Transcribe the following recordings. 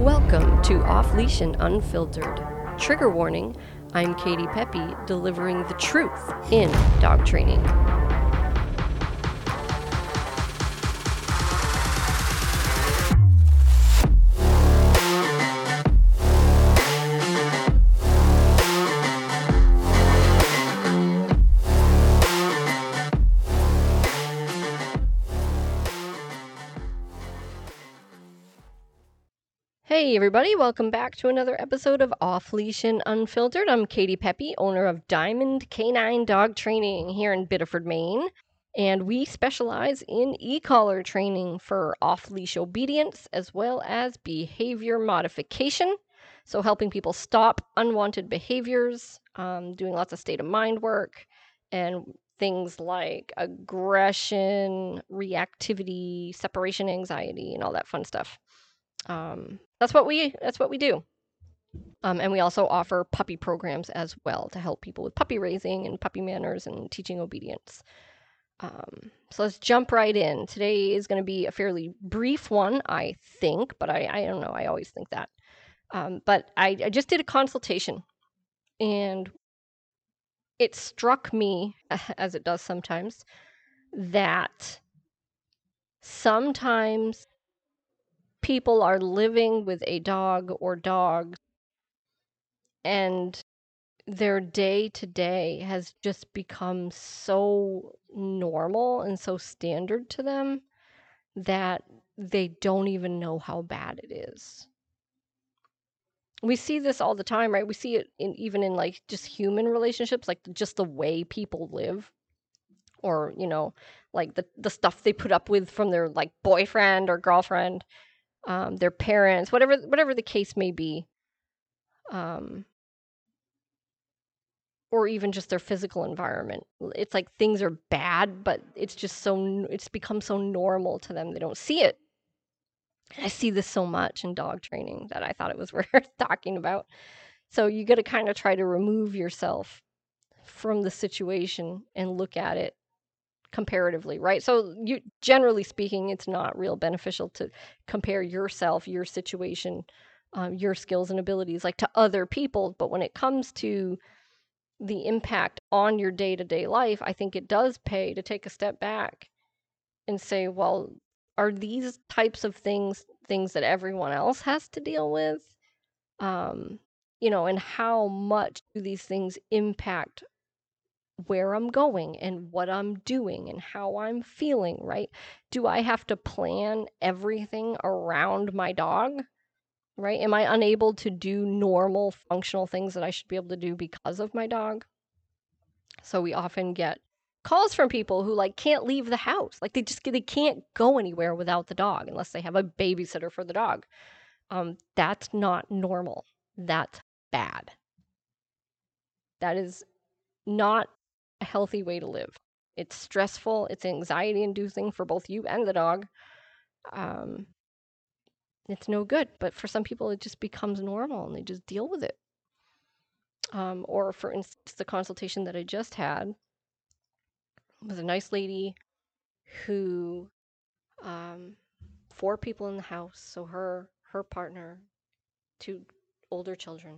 Welcome to Off Leash and Unfiltered. Trigger warning, I'm Katie Pepe, delivering the truth in dog training. Hey everybody, welcome back to another episode of Off Leash and Unfiltered. I'm Katie Pepe, owner of Diamond Canine Dog Training here in Biddeford, Maine. And we specialize in e-collar training for off-leash obedience as well as behavior modification. So helping people stop unwanted behaviors, doing lots of state of mind work, and things like aggression, reactivity, separation anxiety, and all that fun stuff. That's what we do. And we also offer puppy programs as well to help people with puppy raising and puppy manners and teaching obedience. So let's jump right in. Today is going to be a fairly brief one, I think, but I don't know. I always think that. But I just did a consultation, and it struck me, as it does sometimes, that sometimes people are living with a dog or dogs, and their day to day has just become so normal and so standard to them that they don't even know how bad it is. We see this all the time, right? We see it even in like just human relationships, like just the way people live, or like the stuff they put up with from their like boyfriend or girlfriend, their parents, whatever the case may be. Or even just their physical environment. It's like things are bad, but it's become so normal to them, they don't see it. I see this so much in dog training that I thought it was worth talking about. So you got to kind of try to remove yourself from the situation and look at it comparatively, right? So generally speaking, it's not real beneficial to compare yourself, your situation, your skills and abilities like to other people. But when it comes to the impact on your day-to-day life, I think it does pay to take a step back and say, well, are these types of things that everyone else has to deal with? And how much do these things impact where I'm going and what I'm doing and how I'm feeling, right? Do I have to plan everything around my dog? Right? Am I unable to do normal functional things that I should be able to do because of my dog? So we often get calls from people who like can't leave the house. Like they can't go anywhere without the dog unless they have a babysitter for the dog. That's not normal. That's bad. That is not a healthy way to live. It's stressful. It's anxiety inducing for both you and the dog. It's no good. But for some people, it just becomes normal and they just deal with it. Or for instance, the consultation that I just had was a nice lady who 4 people in the house, so her partner, 2 older children,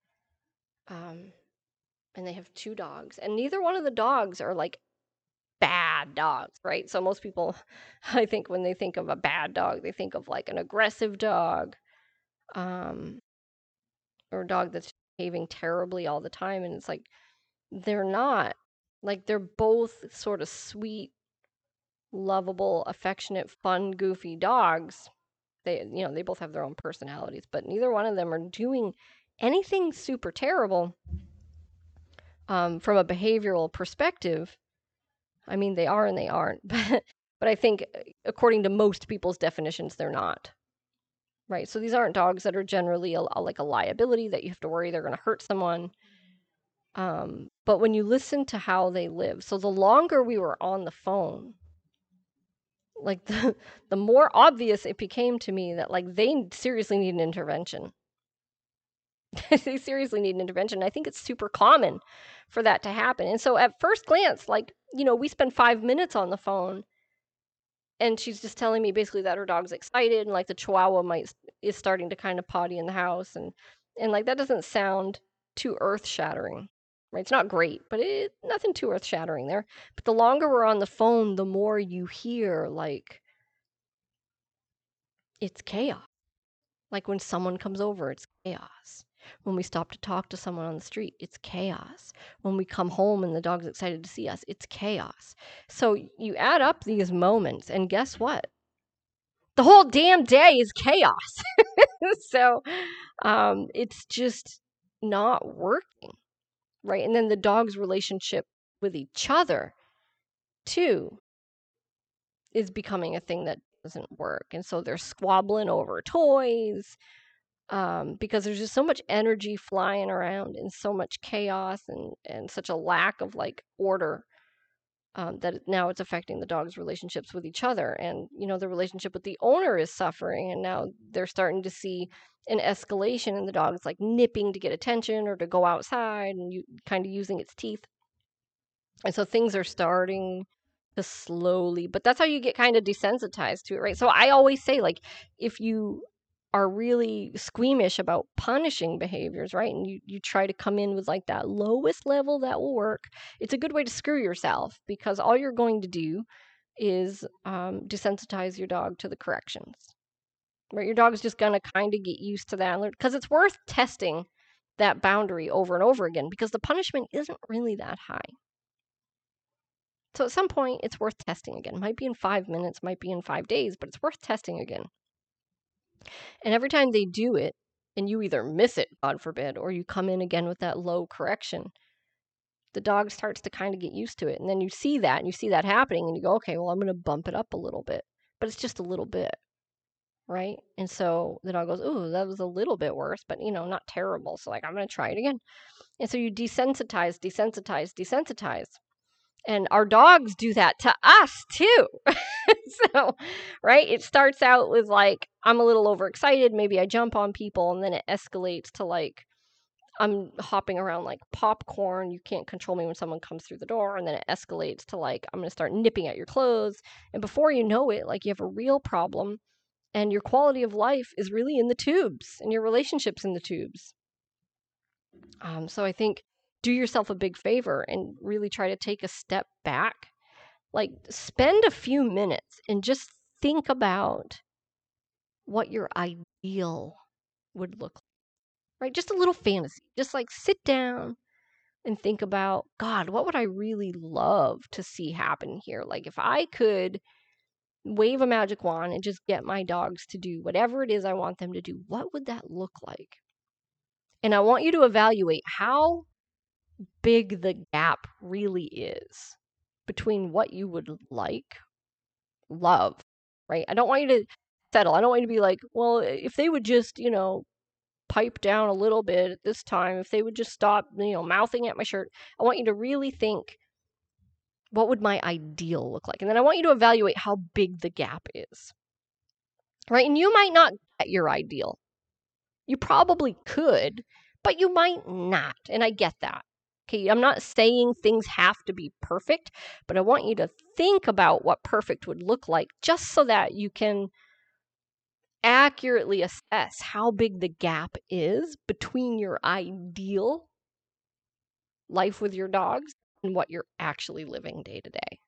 and they have 2 dogs, and neither one of the dogs are like bad dogs, right? So most people, I think, when they think of a bad dog, they think of like an aggressive dog, or a dog that's behaving terribly all the time, and it's like they're not. Like they're both sort of sweet, lovable, affectionate, fun, goofy dogs. They both have their own personalities, but neither one of them are doing anything super terrible from a behavioral perspective. I mean, they are and they aren't, but I think according to most people's definitions, they're not. Right? So these aren't dogs that are generally like a liability that you have to worry they're going to hurt someone. But when you listen to how they live, so the longer we were on the phone, like the more obvious it became to me that like they seriously need an intervention. They seriously need an intervention. I think it's super common for that to happen. And so at first glance, like, we spend 5 minutes on the phone and she's just telling me basically that her dog's excited and like the Chihuahua is starting to kind of potty in the house, and like that doesn't sound too earth shattering, right? It's not great, but nothing too earth shattering there. But the longer we're on the phone, the more you hear like it's chaos. Like when someone comes over, it's chaos. When we stop to talk to someone on the street, it's chaos. When we come home and the dog's excited to see us, it's chaos. So you add up these moments, and guess what? The whole damn day is chaos. So it's just not working, right? And then the dog's relationship with each other, too, is becoming a thing that doesn't work. And so they're squabbling over toys, because there's just so much energy flying around and so much chaos and such a lack of like order, that now it's affecting the dog's relationships with each other. And, the relationship with the owner is suffering. And now they're starting to see an escalation in the dog's like nipping to get attention or to go outside and kind of using its teeth. And so things are starting to slowly, but that's how you get kind of desensitized to it, right? So I always say, like, if you are really squeamish about punishing behaviors, right? And you try to come in with like that lowest level that will work, it's a good way to screw yourself, because all you're going to do is desensitize your dog to the corrections, right? Your dog's just going to kind of get used to that, because it's worth testing that boundary over and over again, because the punishment isn't really that high. So at some point, it's worth testing again. Might be in 5 minutes, might be in 5 days, but it's worth testing again. And every time they do it, and you either miss it, God forbid, or you come in again with that low correction, the dog starts to kind of get used to it. And then you see that, and you see that happening, and you go, okay, well, I'm going to bump it up a little bit. But it's just a little bit, right? And so the dog goes, ooh, that was a little bit worse, but, not terrible. So, like, I'm going to try it again. And so you desensitize, desensitize, desensitize. And our dogs do that to us too. So, right? It starts out with like, I'm a little overexcited. Maybe I jump on people, and then it escalates to like, I'm hopping around like popcorn. You can't control me when someone comes through the door. And then it escalates to like, I'm going to start nipping at your clothes. And before you know it, like, you have a real problem, and your quality of life is really in the tubes, and your relationships in the tubes. So I think do yourself a big favor and really try to take a step back. Like, spend a few minutes and just think about what your ideal would look like, right? Just a little fantasy. Just like sit down and think about, God, what would I really love to see happen here? Like, if I could wave a magic wand and just get my dogs to do whatever it is I want them to do, what would that look like? And I want you to evaluate how big the gap really is between what you would love, right? I don't want you to settle. I don't want you to be like, well, if they would just, pipe down a little bit at this time, if they would just stop, mouthing at my shirt. I want you to really think, what would my ideal look like? And then I want you to evaluate how big the gap is, right? And you might not get your ideal. You probably could, but you might not. And I get that. Okay, I'm not saying things have to be perfect, but I want you to think about what perfect would look like, just so that you can accurately assess how big the gap is between your ideal life with your dogs and what you're actually living day to day.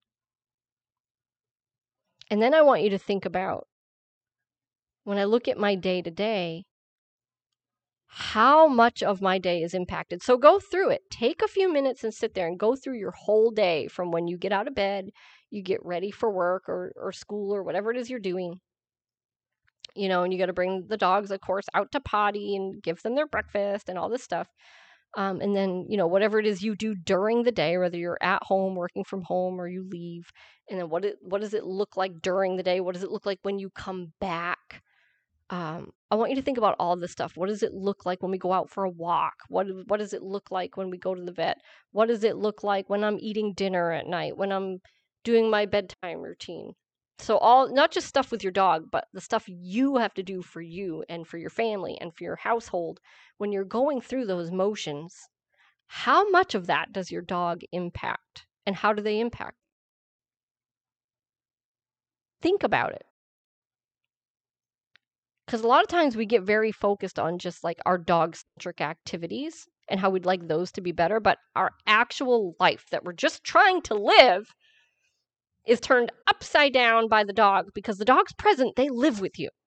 And then I want you to think about, when I look at my day to day, how much of my day is impacted. So go through it. Take a few minutes and sit there and go through your whole day, from when you get out of bed, you get ready for work or school or whatever it is you're doing. And you got to bring the dogs, of course, out to potty and give them their breakfast and all this stuff. And then, whatever it is you do during the day, whether you're at home, working from home, or you leave. And then what does it look like during the day? What does it look like when you come back? I want you to think about all of this stuff. What does it look like when we go out for a walk? What does it look like when we go to the vet? What does it look like when I'm eating dinner at night, when I'm doing my bedtime routine? So not just stuff with your dog, but the stuff you have to do for you and for your family and for your household. When you're going through those motions, how much of that does your dog impact, and how do they impact? Think about it. Because a lot of times we get very focused on just like our dog-centric activities and how we'd like those to be better, but our actual life that we're just trying to live is turned upside down by the dog because the dog's present, they live with you.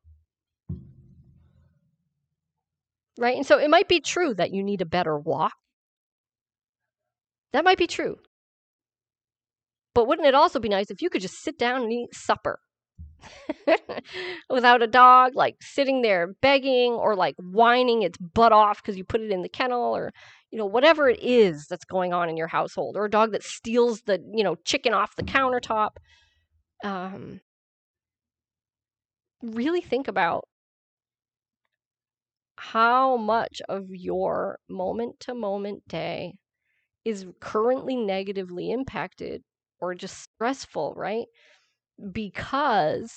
Right? And so it might be true that you need a better walk. That might be true. But wouldn't it also be nice if you could just sit down and eat supper without a dog like sitting there begging or like whining its butt off because you put it in the kennel, or whatever it is that's going on in your household, or a dog that steals the chicken off the countertop. Really think about how much of your moment to moment day is currently negatively impacted or just stressful, right? Because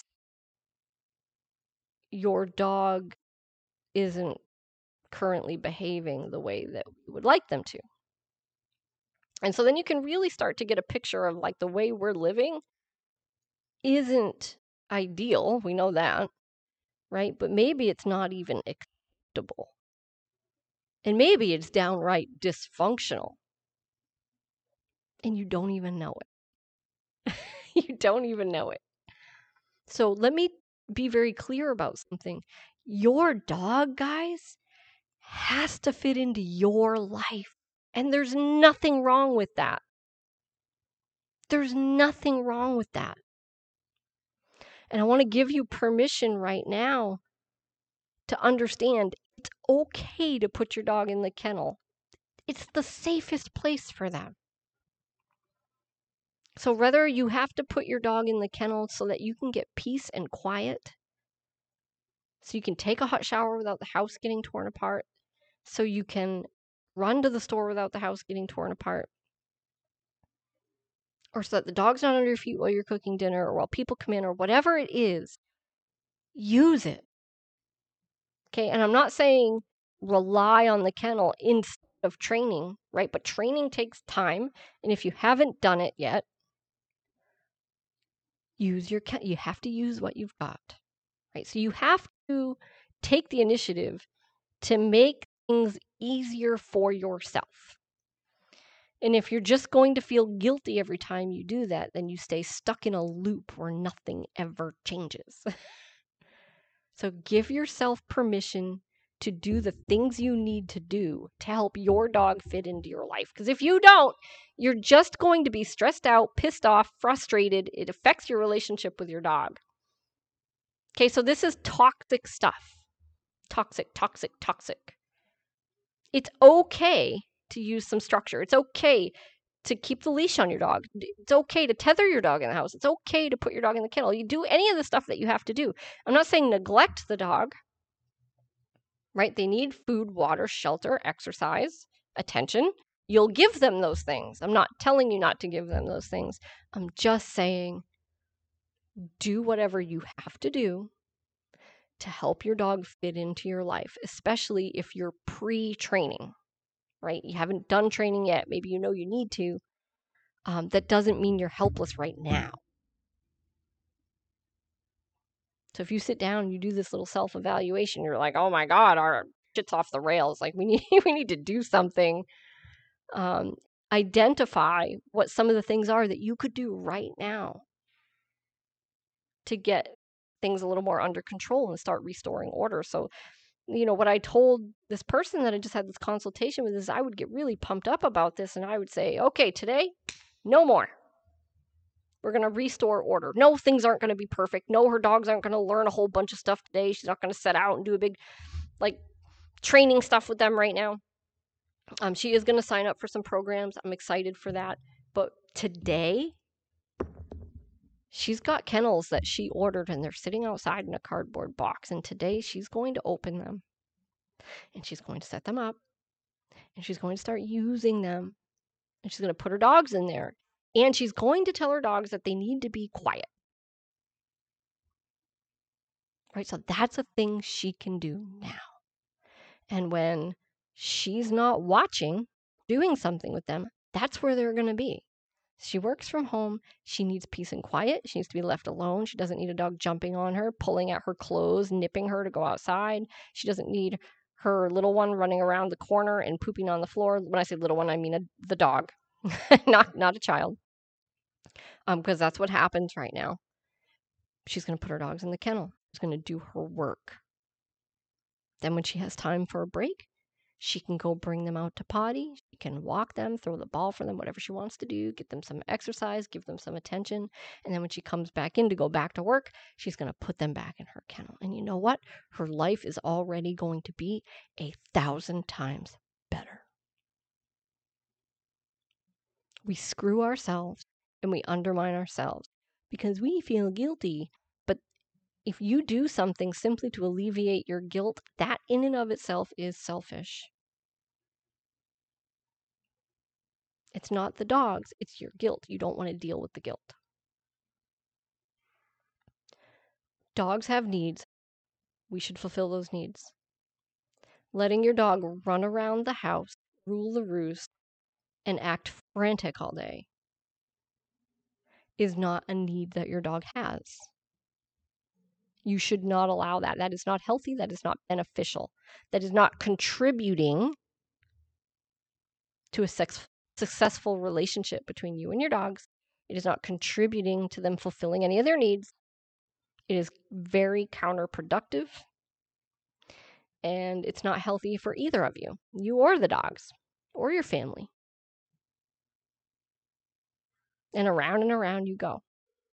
your dog isn't currently behaving the way that we would like them to. And so then you can really start to get a picture of like the way we're living isn't ideal. We know that, right? But maybe it's not even acceptable. And maybe it's downright dysfunctional. And you don't even know it. You don't even know it. So let me be very clear about something. Your dog, guys, has to fit into your life. And there's nothing wrong with that. There's nothing wrong with that. And I want to give you permission right now to understand it's okay to put your dog in the kennel. It's the safest place for them. So whether you have to put your dog in the kennel so that you can get peace and quiet, so you can take a hot shower without the house getting torn apart, so you can run to the store without the house getting torn apart, or so that the dog's not under your feet while you're cooking dinner or while people come in, or whatever it is, use it. Okay, and I'm not saying rely on the kennel instead of training, right? But training takes time, and if you haven't done it yet, you have to use what you've got, right? So you have to take the initiative to make things easier for yourself. And if you're just going to feel guilty every time you do that, then you stay stuck in a loop where nothing ever changes. So give yourself permission to do the things you need to do to help your dog fit into your life. Because if you don't, you're just going to be stressed out, pissed off, frustrated. It affects your relationship with your dog. Okay, so this is toxic stuff. Toxic, toxic, toxic. It's okay to use some structure. It's okay to keep the leash on your dog. It's okay to tether your dog in the house. It's okay to put your dog in the kennel. You do any of the stuff that you have to do. I'm not saying neglect the dog, right? They need food, water, shelter, exercise, attention. You'll give them those things. I'm not telling you not to give them those things. I'm just saying do whatever you have to do to help your dog fit into your life, especially if you're pre-training, right? You haven't done training yet. Maybe you know you need to. That doesn't mean you're helpless right now. So if you sit down and you do this little self-evaluation, you're like, oh my God, our shit's off the rails. Like we need to do something. Identify what some of the things are that you could do right now to get things a little more under control and start restoring order. So, what I told this person that I just had this consultation with is I would get really pumped up about this and I would say, okay, today, no more. We're going to restore order. No, things aren't going to be perfect. No, her dogs aren't going to learn a whole bunch of stuff today. She's not going to set out and do a big, training stuff with them right now. She is going to sign up for some programs. I'm excited for that. But today, she's got kennels that she ordered and they're sitting outside in a cardboard box. And today, she's going to open them and she's going to set them up and she's going to start using them. And she's going to put her dogs in there. And she's going to tell her dogs that they need to be quiet. Right? So that's a thing she can do now. And when she's not watching, doing something with them, that's where they're going to be. She works from home. She needs peace and quiet. She needs to be left alone. She doesn't need a dog jumping on her, pulling at her clothes, nipping her to go outside. She doesn't need her little one running around the corner and pooping on the floor. When I say little one, I mean the dog, not a child, because that's what happens right now. She's going to put her dogs in the kennel. She's going to do her work. Then when she has time for a break, she can go bring them out to potty. She can walk them, throw the ball for them, whatever she wants to do, get them some exercise, give them some attention. And then when she comes back in to go back to work, she's going to put them back in her kennel. And you know what? Her life is already going to be 1,000 times better. We screw ourselves and we undermine ourselves because we feel guilty. But if you do something simply to alleviate your guilt, that in and of itself is selfish. It's not the dogs, it's your guilt. You don't want to deal with the guilt. Dogs have needs. We should fulfill those needs. Letting your dog run around the house, rule the roost, and act frantic all day is not a need that your dog has. You should not allow that. That is not healthy. That is not beneficial. That is not contributing to a successful relationship between you and your dogs. It is not contributing to them fulfilling any of their needs. It is very counterproductive. And it's not healthy for either of you, you or the dogs, or your family. And around you go.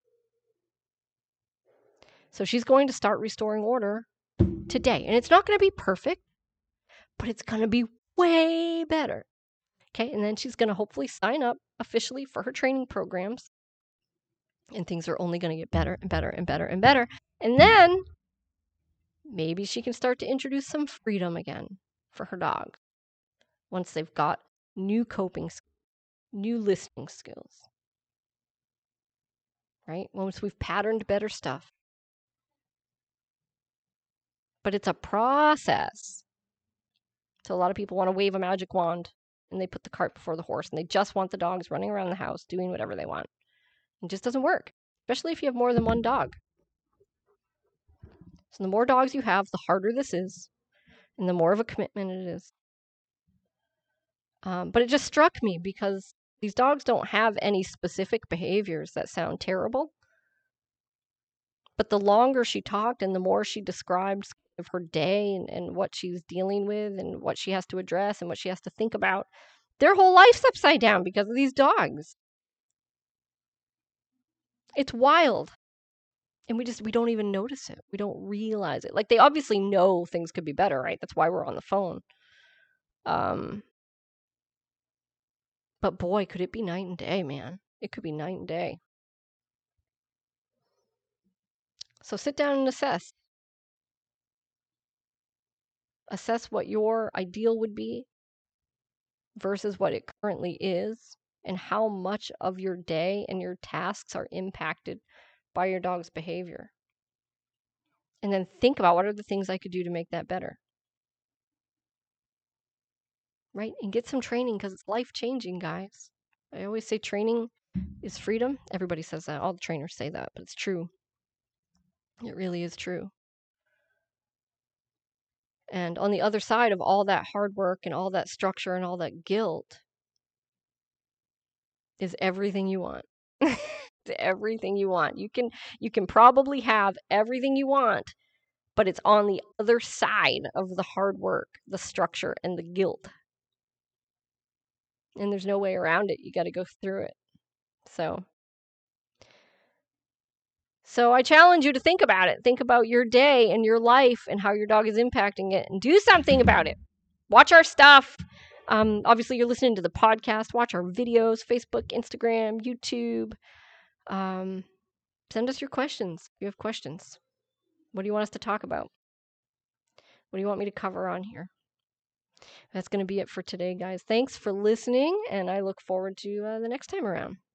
So she's going to start restoring order today. And it's not going to be perfect, but it's going to be way better. Okay, and then she's going to hopefully sign up officially for her training programs. And things are only going to get better and better and better and better. And then maybe she can start to introduce some freedom again for her dog once they've got new coping skills, new listening skills. Right? Once we've patterned better stuff. But it's a process. So a lot of people want to wave a magic wand and they put the cart before the horse and they just want the dogs running around the house doing whatever they want. It just doesn't work, especially if you have more than one dog. So the more dogs you have, the harder this is and the more of a commitment it is. But it just struck me because these dogs don't have any specific behaviors that sound terrible. But the longer she talked and the more she described of her day and what she's dealing with and what she has to address and what she has to think about, their whole life's upside down because of these dogs. It's wild. And we don't even notice it. We don't realize it. Like, they obviously know things could be better, right? That's why we're on the phone. But boy, could it be night and day, man. It could be night and day. So sit down and assess. Assess what your ideal would be versus what it currently is, and how much of your day and your tasks are impacted by your dog's behavior. And then think about what are the things I could do to make that better. Right? And get some training because it's life-changing, guys. I always say training is freedom. Everybody says that. All the trainers say that, but it's true. It really is true. And on the other side of all that hard work and all that structure and all that guilt is everything you want. Everything you want. You can probably have everything you want, but it's on the other side of the hard work, the structure, and the guilt. And there's no way around it. You got to go through it. So I challenge you to think about it. Think about your day and your life and how your dog is impacting it and do something about it. Watch our stuff. Obviously, you're listening to the podcast. Watch our videos, Facebook, Instagram, YouTube. Send us your questions if you have questions. What do you want us to talk about? What do you want me to cover on here? That's going to be it for today, guys. Thanks for listening, and I look forward to the next time around.